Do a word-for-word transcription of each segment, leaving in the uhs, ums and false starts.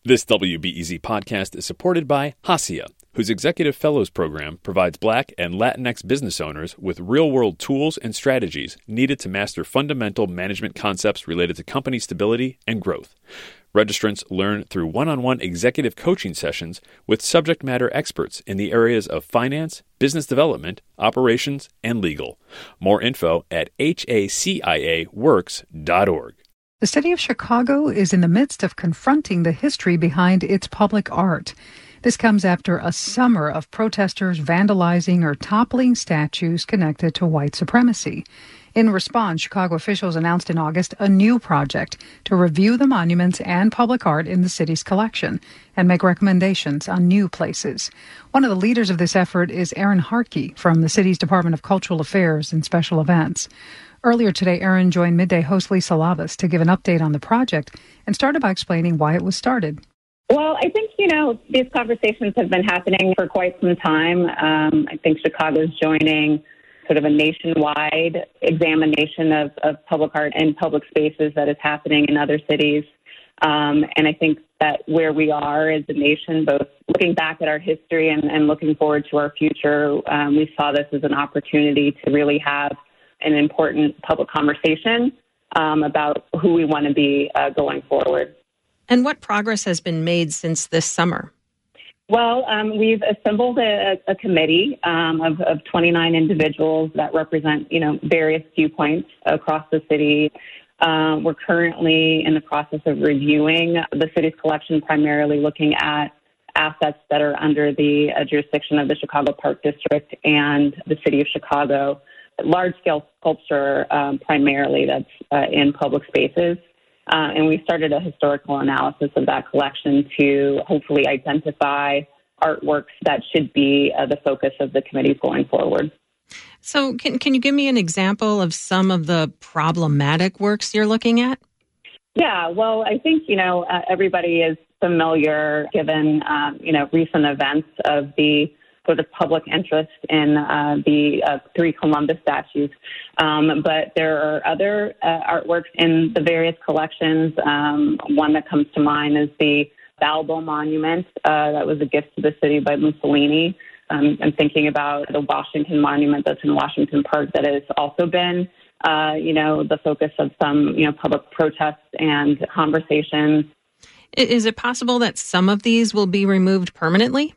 This W B E Z podcast is supported by Hacia, whose Executive Fellows Program provides Black and Latinx business owners with real-world tools and strategies needed to master fundamental management concepts related to company stability and growth. Registrants learn through one-on-one executive coaching sessions with subject matter experts in the areas of finance, business development, operations, and legal. More info at H A C I A works dot org. The city of Chicago is in the midst of confronting the history behind its public art. This comes after a summer of protesters vandalizing or toppling statues connected to white supremacy. In response, Chicago officials announced in August a new project to review the monuments and public art in the city's collection and make recommendations on new places. One of the leaders of this effort is Aaron Harkey from the city's Department of Cultural Affairs and Special Events. Earlier today, Aaron joined Midday host Lisa Labus to give an update on the project and started by explaining why it was started. Well, I think, you know, these conversations have been happening for quite some time. Um, I think Chicago's joining sort of a nationwide examination of, of public art and public spaces that is happening in other cities. Um, and I think that where we are as a nation, both looking back at our history and, and looking forward to our future, um, we saw this as an opportunity to really have an important public conversation um, about who we want to be uh, going forward. And what progress has been made since this summer? Well, um, we've assembled a, a committee um, of, of twenty-nine individuals that represent, you know, various viewpoints across the city. Uh, we're currently in the process of reviewing the city's collection, primarily looking at assets that are under the uh, jurisdiction of the Chicago Park District and the city of Chicago. Large-scale sculpture, um, primarily, that's uh, in public spaces. Uh, and we started a historical analysis of that collection to hopefully identify artworks that should be uh, the focus of the committee going forward. So can can you give me an example of some of the problematic works you're looking at? Yeah, well, I think, you know, uh, everybody is familiar, given, um, you know, recent events of the sort of public interest in uh, the uh, three Columbus statues. Um, but there are other uh, artworks in the various collections. Um, one that comes to mind is the Balbo Monument. Uh, that was a gift to the city by Mussolini. Um, I'm thinking about the Washington Monument that's in Washington Park that has also been, uh, you know, the focus of some, you know, public protests and conversations. Is it possible that some of these will be removed permanently?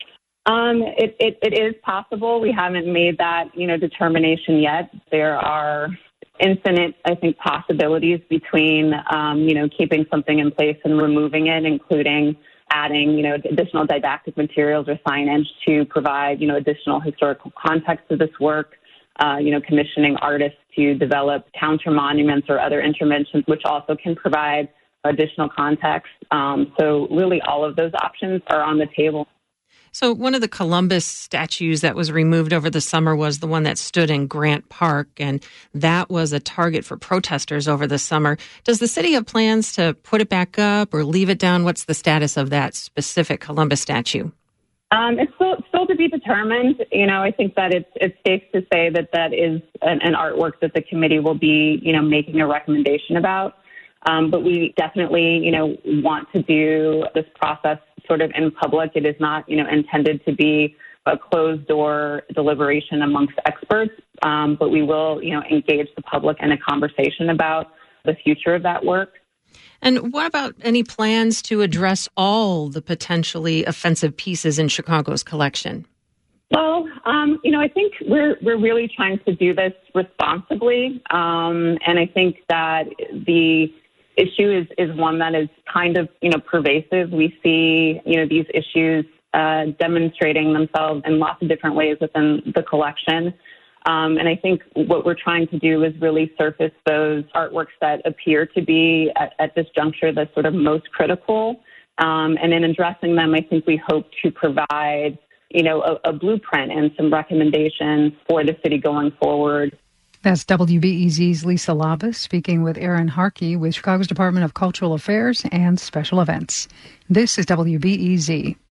Um, it, it, it is possible. We haven't made that, you know, determination yet. There are infinite, I think, possibilities between, um, you know, keeping something in place and removing it, including adding, you know, additional didactic materials or signage to provide, you know, additional historical context to this work, uh, you know, commissioning artists to develop counter monuments or other interventions, which also can provide additional context. Um, so really all of those options are on the table. So one of the Columbus statues that was removed over the summer was the one that stood in Grant Park, and that was a target for protesters over the summer. Does the city have plans to put it back up or leave it down? What's the status of that specific Columbus statue? Um, it's still, still to be determined. You know, I think that it's it's safe to say that that is an, an artwork that the committee will be, you know, making a recommendation about. Um, but we definitely, you know, want to do this process sort of in public. It is not, you know, intended to be a closed door deliberation amongst experts, um, but we will, you know, engage the public in a conversation about the future of that work. And what about any plans to address all the potentially offensive pieces in Chicago's collection? Well, um, you know, I think we're we're really trying to do this responsibly, um, and I think that the issue is, is one that is kind of, you know, pervasive. We see, you know, these issues uh, demonstrating themselves in lots of different ways within the collection. Um, and I think what we're trying to do is really surface those artworks that appear to be at, at this juncture the sort of most critical. Um, and in addressing them, I think we hope to provide, you know, a, a blueprint and some recommendations for the city going forward. That's W B E Z's Lisa Labus speaking with Aaron Harkey with Chicago's Department of Cultural Affairs and Special Events. This is W B E Z.